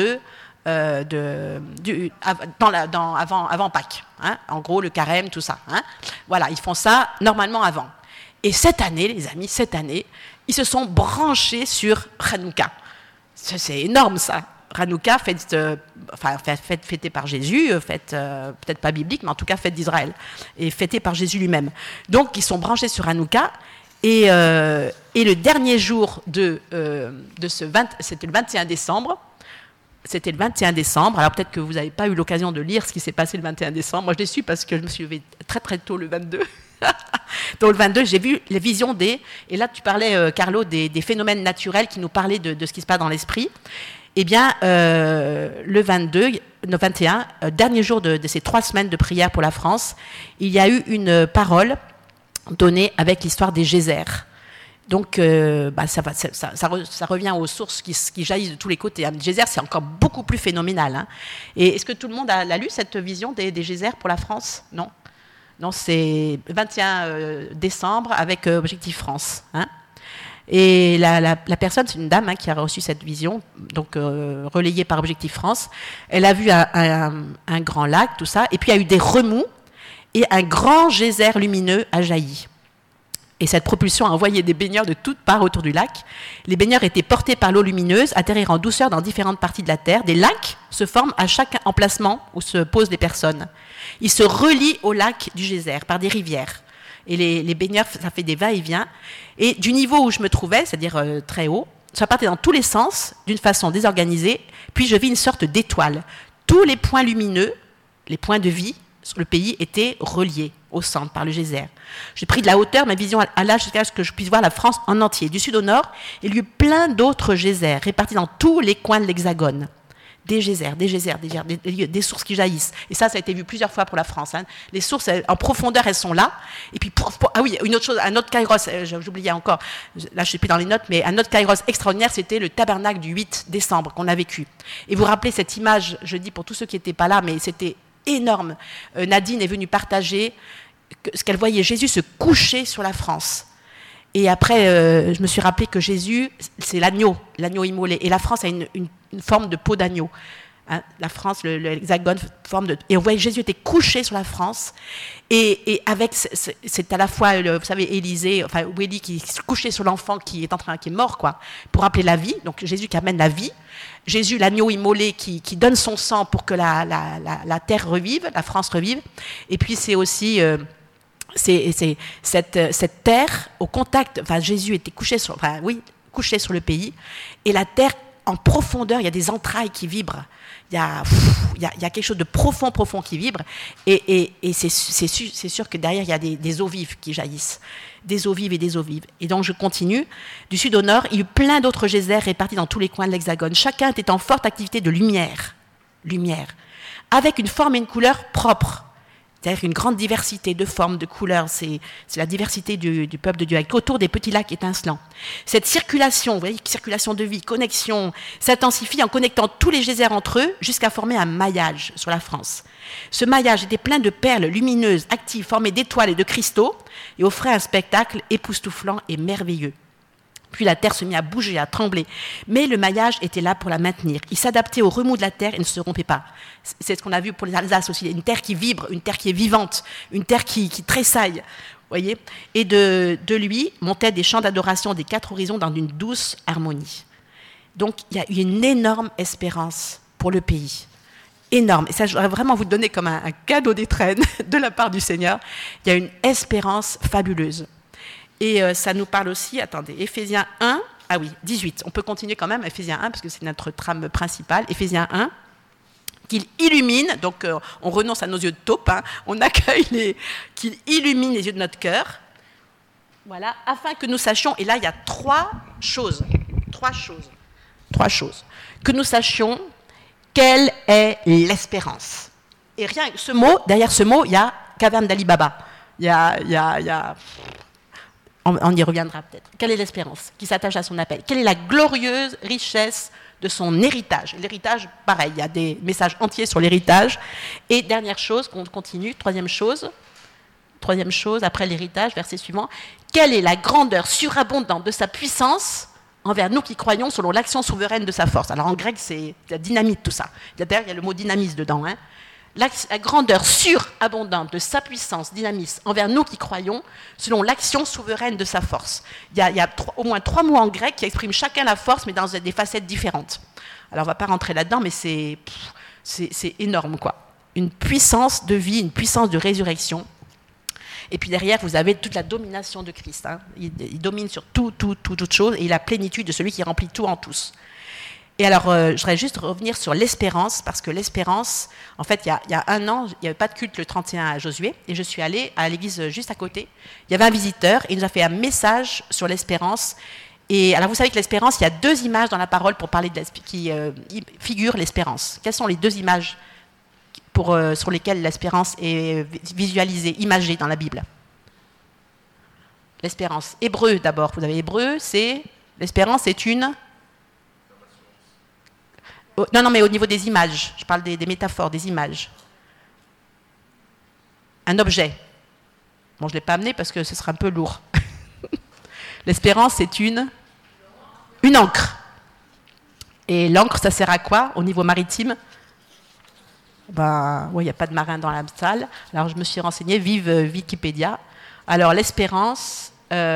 avant Pâques. Hein, en gros, le carême, tout ça. Hein. Voilà, ils font ça normalement avant. Et cette année, les amis, ils se sont branchés sur Hanouka. C'est énorme, ça. Hanouka, fêté par Jésus, peut-être pas biblique, mais en tout cas fête d'Israël, et fêté par Jésus lui-même. Donc, ils sont branchés sur Hanouka. Et le dernier jour c'était le 21 décembre. C'était le 21 décembre. Alors peut-être que vous n'avez pas eu l'occasion de lire ce qui s'est passé le 21 décembre. Moi, je l'ai su parce que je me suis levée très très tôt le 22. Donc le 22, j'ai vu les visions et là tu parlais, Carlo, des phénomènes naturels qui nous parlaient de ce qui se passe dans l'esprit. Eh bien, le 21, dernier jour de ces 3 semaines de prière pour la France, il y a eu une parole donnée avec l'histoire des geysers. Donc, ça revient aux sources qui jaillissent de tous les côtés. Les geysers, c'est encore beaucoup plus phénoménal. Hein. Et est-ce que tout le monde a lu cette vision des geysers pour la France ? Non. Non, c'est 21 décembre avec Objectif France. Hein. Et la personne, c'est une dame qui a reçu cette vision, donc relayée par Objectif France. Elle a vu un grand lac, tout ça, et puis il y a eu des remous, et un grand geyser lumineux a jailli. Et cette propulsion a envoyé des baigneurs de toutes parts autour du lac. Les baigneurs étaient portés par l'eau lumineuse, atterrir en douceur dans différentes parties de la Terre. Des lacs se forment à chaque emplacement où se posent les personnes. Ils se relient au lac du geyser par des rivières. Et les baigneurs, ça fait des va-et-vient. Et du niveau où je me trouvais, c'est-à-dire très haut, ça partait dans tous les sens, d'une façon désorganisée. Puis je vis une sorte d'étoile. Tous les points lumineux, les points de vie, sur le pays étaient reliés au centre par le geyser. J'ai pris de la hauteur, ma vision alla jusqu'à ce que je puisse voir la France en entier. Du sud au nord, il y a eu plein d'autres geysers répartis dans tous les coins de l'Hexagone. Des geysers, des sources qui jaillissent. Et ça a été vu plusieurs fois pour la France. Hein. Les sources, en profondeur, elles sont là. Et puis, ah oui, une autre chose, un autre kairos, j'oubliais encore, là je ne suis plus dans les notes, mais un autre kairos extraordinaire, c'était le tabernacle du 8 décembre qu'on a vécu. Et vous vous rappelez cette image, je dis pour tous ceux qui n'étaient pas là, mais c'était énorme. Nadine est venue partager ce qu'elle voyait Jésus se coucher sur la France. Et après, je me suis rappelé que Jésus, c'est l'agneau immolé. Et la France a une forme de peau d'agneau. Hein, la France, l'hexagone, forme de... Et on voyait Jésus était couché sur la France. Et avec, c'est à la fois, vous savez, Élisée, enfin, Wélie qui se couchait sur l'enfant qui est mort, quoi, pour rappeler la vie. Donc Jésus qui amène la vie. Jésus, l'agneau immolé, qui donne son sang pour que la terre revive, la France revive. Et puis c'est aussi... c'est cette terre au contact, enfin Jésus était couché sur le pays, et la terre en profondeur, il y a des entrailles qui vibrent, il y a quelque chose de profond qui vibre, et c'est sûr que derrière il y a des eaux vives qui jaillissent, des eaux vives. Et donc je continue, du sud au nord, il y a eu plein d'autres geysers répartis dans tous les coins de l'Hexagone, chacun était en forte activité de lumière, avec une forme et une couleur propres. C'est-à-dire une grande diversité de formes, de couleurs. C'est la diversité du peuple de Dieu, avec autour des petits lacs étincelants. Cette circulation, vous voyez, circulation de vie, connexion, s'intensifie en connectant tous les geysers entre eux jusqu'à former un maillage sur la France. Ce maillage était plein de perles lumineuses, actives, formées d'étoiles et de cristaux, et offrait un spectacle époustouflant et merveilleux. Puis la terre se mit à bouger, à trembler. Mais le maillage était là pour la maintenir. Il s'adaptait au remous de la terre et ne se rompait pas. C'est ce qu'on a vu pour les Alsaces aussi. Une terre qui vibre, une terre qui est vivante, une terre qui tressaille. Voyez. Et de lui montaient des chants d'adoration des 4 horizons dans une douce harmonie. Donc il y a eu une énorme espérance pour le pays. Énorme. Et ça, je voudrais vraiment vous donner comme un cadeau d'étrenne de la part du Seigneur. Il y a une espérance fabuleuse. Et ça nous parle aussi, attendez, Éphésiens 1, 18. On peut continuer quand même, Éphésiens 1, parce que c'est notre trame principale. Éphésiens 1, qu'il illumine, donc on renonce à nos yeux de taupe, hein, on accueille qu'il illumine les yeux de notre cœur, voilà, afin que nous sachions, et là il y a trois choses. 3 choses. Que nous sachions quelle est l'espérance. Et rien que ce mot, derrière ce mot, il y a caverne d'Ali Baba. Il y a on y reviendra peut-être. Quelle est l'espérance qui s'attache à son appel? Quelle est la glorieuse richesse de son héritage? L'héritage, pareil, il y a des messages entiers sur l'héritage. Et dernière chose, qu'on continue, troisième chose, après l'héritage, verset suivant. Quelle est la grandeur surabondante de sa puissance envers nous qui croyons selon l'action souveraine de sa force? Alors en grec, c'est la dynamite, tout ça. D'ailleurs, il y a le mot dynamis dedans, hein. La grandeur surabondante de sa puissance, dynamis, envers nous qui croyons, selon l'action souveraine de sa force. Il y a au moins 3 mots en grec qui expriment chacun la force, mais dans des facettes différentes. Alors on ne va pas rentrer là-dedans, mais c'est énorme, quoi. Une puissance de vie, une puissance de résurrection. Et puis derrière, vous avez toute la domination de Christ. Hein. Il domine sur toute chose, et il a plénitude de celui qui remplit tout en tous. Et alors, je voudrais juste revenir sur l'espérance, parce que l'espérance, en fait, il y a 1 an, il n'y avait pas de culte le 31 à Josué, et je suis allée à l'église juste à côté. Il y avait un visiteur, et il nous a fait un message sur l'espérance. Et alors, vous savez que l'espérance, il y a 2 images dans la parole pour parler qui figurent l'espérance. Quelles sont les 2 images sur lesquelles l'espérance est visualisée, imagée dans la Bible? L'espérance. Hébreu, d'abord. Vous avez Hébreu, l'espérance est une... Non, mais au niveau des images, je parle des métaphores, des images. Un objet. Bon, je ne l'ai pas amené parce que ce sera un peu lourd. L'espérance, c'est une encre. Et l'encre, ça sert à quoi au niveau maritime? Ben, il n'y a pas de marin dans la salle. Alors, je me suis renseignée, vive Wikipédia. Alors, l'espérance,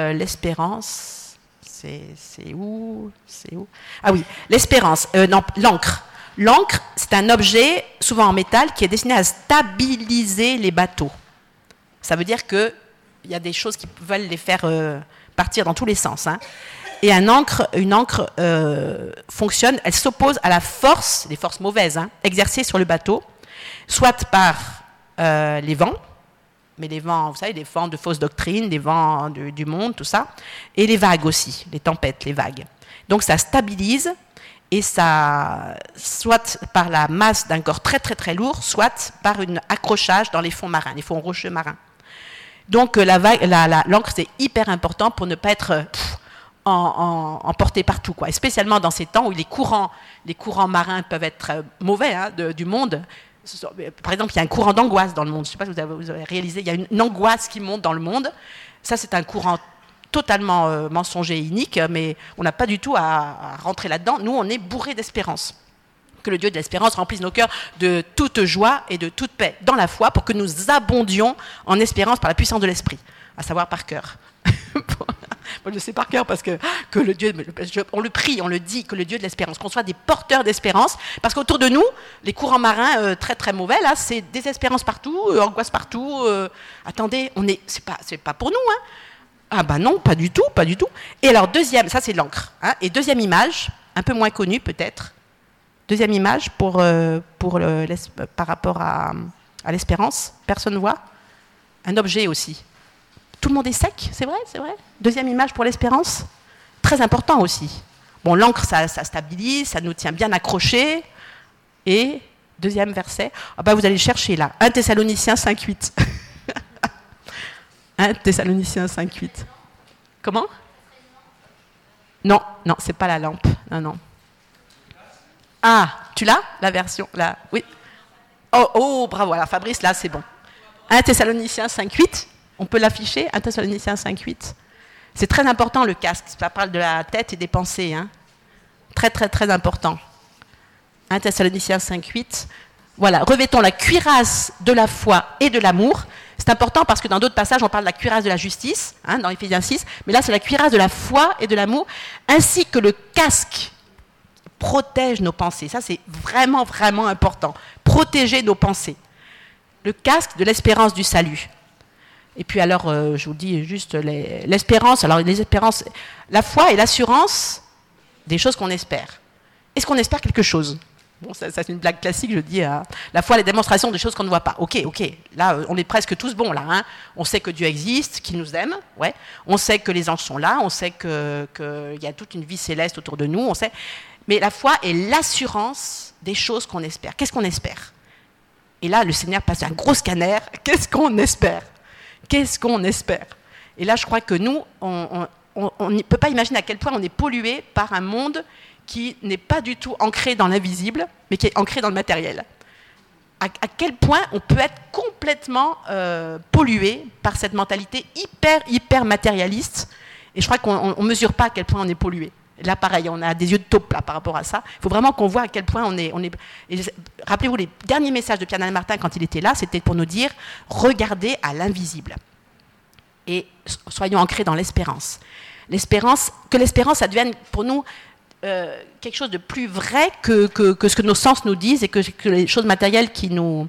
c'est où? Ah oui, l'espérance, l'encre. L'encre, c'est un objet, souvent en métal, qui est destiné à stabiliser les bateaux. Ça veut dire qu'il y a des choses qui veulent les faire partir dans tous les sens. Hein. Et une encre fonctionne, elle s'oppose à la force, les forces mauvaises, hein, exercées sur le bateau, soit par les vents, mais les vents, vous savez, les vents de fausse doctrine, les vents du monde, tout ça, et les vagues aussi, les tempêtes, les vagues. Donc ça stabilise, et ça, soit par la masse d'un corps très très très lourd, soit par un accrochage dans les fonds marins, les fonds rocheux marins. Donc l'encre, c'est hyper important pour ne pas être emporté partout, quoi. Et spécialement dans ces temps où les courants marins peuvent être mauvais, hein, du monde. Par exemple, il y a un courant d'angoisse dans le monde. Je ne sais pas si vous avez réalisé, il y a une angoisse qui monte dans le monde. Ça, c'est un courant totalement mensonger et inique, mais on n'a pas du tout à rentrer là-dedans. Nous, on est bourrés d'espérance. Que le Dieu de l'espérance remplisse nos cœurs de toute joie et de toute paix dans la foi, pour que nous abondions en espérance par la puissance de l'esprit, à savoir par cœur. Moi, je sais par cœur parce que le Dieu, on le prie, on le dit, que le Dieu de l'espérance, qu'on soit des porteurs d'espérance, parce qu'autour de nous, les courants marins très très mauvais, là, c'est désespérance partout, angoisse partout. Attendez, c'est pas pour nous, hein. Ah ben non, pas du tout. Et alors deuxième, ça c'est l'encre, hein, et deuxième image, un peu moins connue peut-être. Deuxième image par rapport à l'espérance, personne voit. Un objet aussi. Tout le monde est sec, c'est vrai. Deuxième image pour l'espérance, très important aussi. Bon, l'encre, ça stabilise, ça nous tient bien accrochés. Et deuxième verset, vous allez le chercher là, 1 Thessaloniciens 5,8. 1 Thessaloniciens 5,8. Comment? Non, c'est pas la lampe. Non. Ah, tu l'as, la version là? Oui. Oh, bravo. Alors Fabrice, là, c'est bon. 1 Thessaloniciens 5,8. On peut l'afficher, 1 Thessaloniciens 5,8. C'est très important, le casque. Ça parle de la tête et des pensées. Hein. Très, très, très important. 1 Thessaloniciens 5,8. Voilà, revêtons la cuirasse de la foi et de l'amour. C'est important parce que dans d'autres passages, on parle de la cuirasse de la justice, hein, dans Éphésiens 6. Mais là, c'est la cuirasse de la foi et de l'amour, ainsi que le casque protège nos pensées. Ça, c'est vraiment, vraiment important. Protéger nos pensées. Le casque de l'espérance du salut. Et puis alors, je vous dis juste l'espérance. Alors les espérances, la foi et l'assurance des choses qu'on espère. Est-ce qu'on espère quelque chose? Bon, ça c'est une blague classique, je dis. La foi, les démonstrations des choses qu'on ne voit pas. Ok. Là, on est presque tous bons, là. Hein. On sait que Dieu existe, qu'il nous aime. Ouais. On sait que les anges sont là. On sait qu'il y a toute une vie céleste autour de nous. On sait. Mais la foi est l'assurance des choses qu'on espère. Qu'est-ce qu'on espère? Et là, le Seigneur passe un gros scanner. Qu'est-ce qu'on espère? Qu'est-ce qu'on espère? Et là, je crois que nous, on ne peut pas imaginer à quel point on est pollué par un monde qui n'est pas du tout ancré dans l'invisible, mais qui est ancré dans le matériel. À quel point on peut être complètement pollué par cette mentalité hyper matérialiste. Et je crois qu'on ne mesure pas à quel point on est pollué. Là, pareil, on a des yeux de taupe là, par rapport à ça. Il faut vraiment qu'on voit à quel point on est... Rappelez-vous, les derniers messages de Pierre-Alain Martin, quand il était là, c'était pour nous dire « Regardez à l'invisible ». Et soyons ancrés dans l'espérance. Que l'espérance, ça devienne pour nous quelque chose de plus vrai que ce que nos sens nous disent et que les choses matérielles qui nous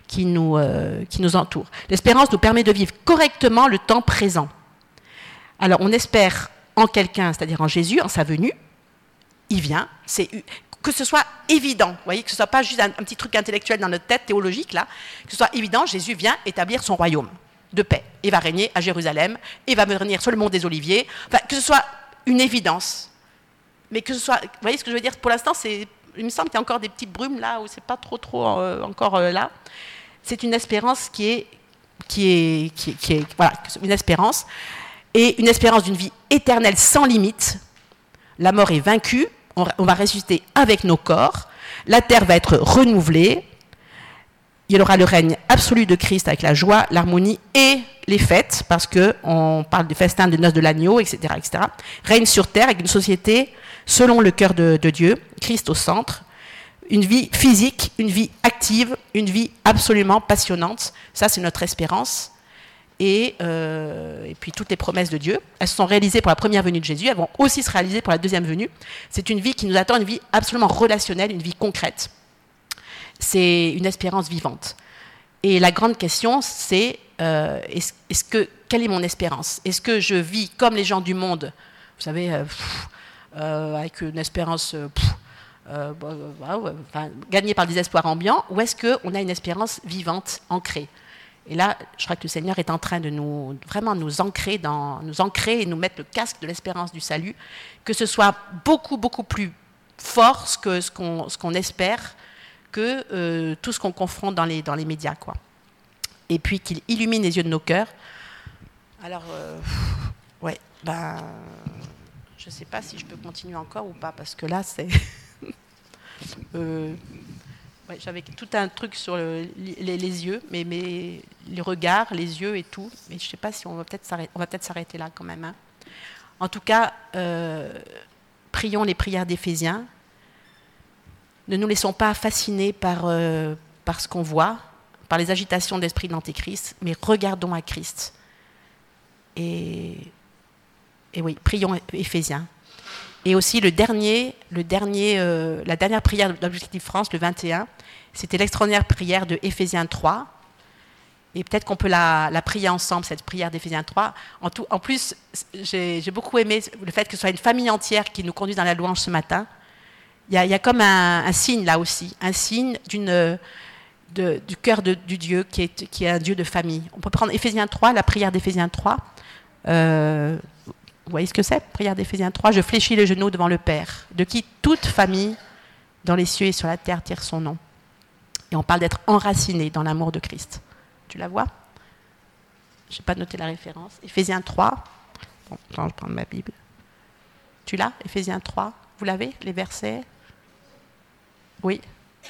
entourent. L'espérance nous permet de vivre correctement le temps présent. Alors, on espère en quelqu'un, c'est-à-dire en Jésus, en sa venue, il vient, que ce soit évident, vous voyez, que ce ne soit pas juste un petit truc intellectuel dans notre tête, théologique, là, que ce soit évident, Jésus vient établir son royaume de paix, et va régner à Jérusalem, et va venir sur le mont des Oliviers, enfin, que ce soit une évidence, mais que ce soit, vous voyez ce que je veux dire, pour l'instant, il me semble qu'il y a encore des petites brumes là, où c'est pas trop encore là, c'est une espérance qui est voilà, une espérance, et une espérance d'une vie éternelle sans limite. La mort est vaincue, on va ressusciter avec nos corps, la terre va être renouvelée, il y aura le règne absolu de Christ avec la joie, l'harmonie et les fêtes, parce qu'on parle du festin de noces de l'agneau, etc., etc. Règne sur terre avec une société selon le cœur de Dieu, Christ au centre, une vie physique, une vie active, une vie absolument passionnante. Ça, c'est notre espérance. Et puis toutes les promesses de Dieu, elles se sont réalisées pour la première venue de Jésus, elles vont aussi se réaliser pour la deuxième venue. C'est une vie qui nous attend, une vie absolument relationnelle, une vie concrète. C'est une espérance vivante. Et la grande question, c'est quelle est mon espérance? Est-ce que je vis comme les gens du monde, vous savez, avec une espérance gagnée par le désespoir ambiant, ou est-ce qu'on a une espérance vivante, ancrée? Et là, je crois que le Seigneur est en train de nous ancrer et nous mettre le casque de l'espérance du salut, que ce soit beaucoup plus fort ce qu'on espère que tout ce qu'on confronte dans les médias, quoi. Et puis qu'il illumine les yeux de nos cœurs. Alors, je ne sais pas si je peux continuer encore ou pas, parce que là, c'est... j'avais tout un truc sur les yeux, mais les regards, les yeux et tout. Mais je ne sais pas si on va peut-être s'arrêter là quand même. Hein. En tout cas, prions les prières d'Éphésiens. Ne nous laissons pas fasciner par ce qu'on voit, par les agitations d'esprit de l'Antéchrist, mais regardons à Christ. Et oui, prions Éphésiens. Et aussi la dernière prière d'Objectif France, le 21, c'était l'extraordinaire prière de Éphésiens 3. Et peut-être qu'on peut la prier ensemble, cette prière d'Éphésiens 3. En plus, j'ai beaucoup aimé le fait que ce soit une famille entière qui nous conduise dans la louange ce matin. Il y a comme un signe là aussi, un signe du cœur du Dieu qui est un Dieu de famille. On peut prendre Éphésiens 3, la prière d'Éphésiens 3. Vous voyez ce que c'est, prière d'Éphésiens 3? Je fléchis les genoux devant le Père, de qui toute famille dans les cieux et sur la terre tire son nom. Et on parle d'être enraciné dans l'amour de Christ. Tu la vois? Je n'ai pas noté la référence. Éphésiens 3. Bon, attends, je prends ma Bible. Tu l'as, Éphésiens 3? Vous l'avez, les versets? Oui.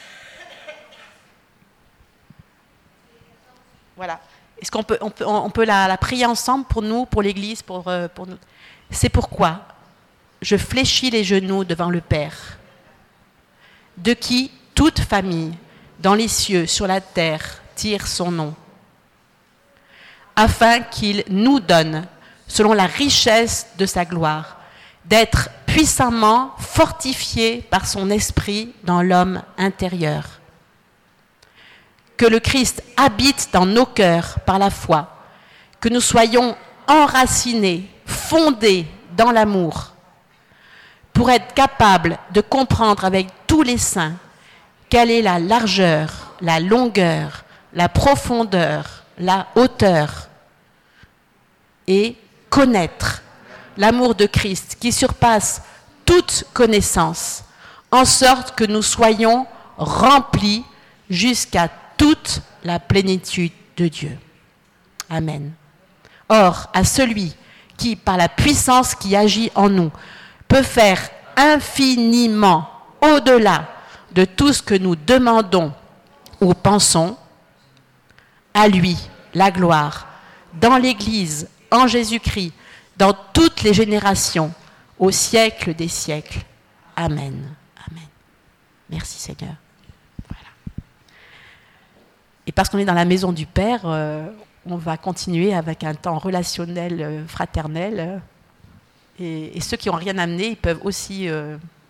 Voilà. Est-ce qu'on peut la prier ensemble pour nous, pour l'Église, pour nous? C'est pourquoi je fléchis les genoux devant le Père, de qui toute famille, dans les cieux, sur la terre, tire son nom, afin qu'il nous donne, selon la richesse de sa gloire, d'être puissamment fortifiés par son esprit dans l'homme intérieur. Que le Christ habite dans nos cœurs par la foi, que nous soyons enracinés, fondés dans l'amour, pour être capables de comprendre avec tous les saints quelle est la largeur, la longueur, la profondeur, la hauteur, et connaître l'amour de Christ qui surpasse toute connaissance, en sorte que nous soyons remplis jusqu'à toute la plénitude de Dieu. Amen. Or, à celui qui, par la puissance qui agit en nous, peut faire infiniment au-delà de tout ce que nous demandons ou pensons, à lui la gloire, dans l'Église, en Jésus-Christ, dans toutes les générations, au siècle des siècles. Amen. Amen. Merci Seigneur. Voilà. Et parce qu'on est dans la maison du Père, on va continuer avec un temps relationnel, fraternel. Et ceux qui n'ont rien amené, ils peuvent aussi